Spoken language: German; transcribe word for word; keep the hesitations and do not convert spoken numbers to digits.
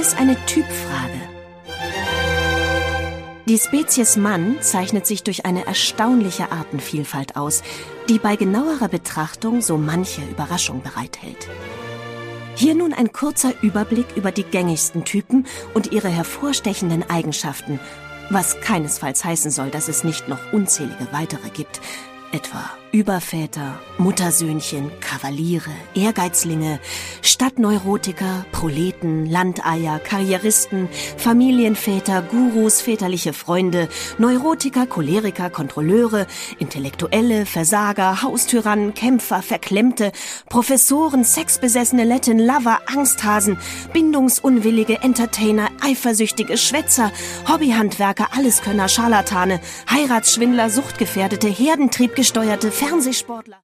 alles eine Typfrage. Die Spezies Mann zeichnet sich durch eine erstaunliche Artenvielfalt aus, die bei genauerer Betrachtung so manche Überraschung bereithält. Hier nun ein kurzer Überblick über die gängigsten Typen und ihre hervorstechenden Eigenschaften, was keinesfalls heißen soll, dass es nicht noch unzählige weitere gibt, etwa Überväter, Muttersöhnchen, Kavaliere, Ehrgeizlinge, Stadtneurotiker, Proleten, Landeier, Karrieristen, Familienväter, Gurus, väterliche Freunde, Neurotiker, Choleriker, Kontrolleure, Intellektuelle, Versager, Haustyrannen, Kämpfer, Verklemmte, Professoren, sexbesessene Letten, Lover, Angsthasen, bindungsunwillige Entertainer, eifersüchtige Schwätzer, Hobbyhandwerker, Alleskönner, Scharlatane, Heiratsschwindler, Suchtgefährdete, Herdentriebgesteuerte, Fernsehsportler.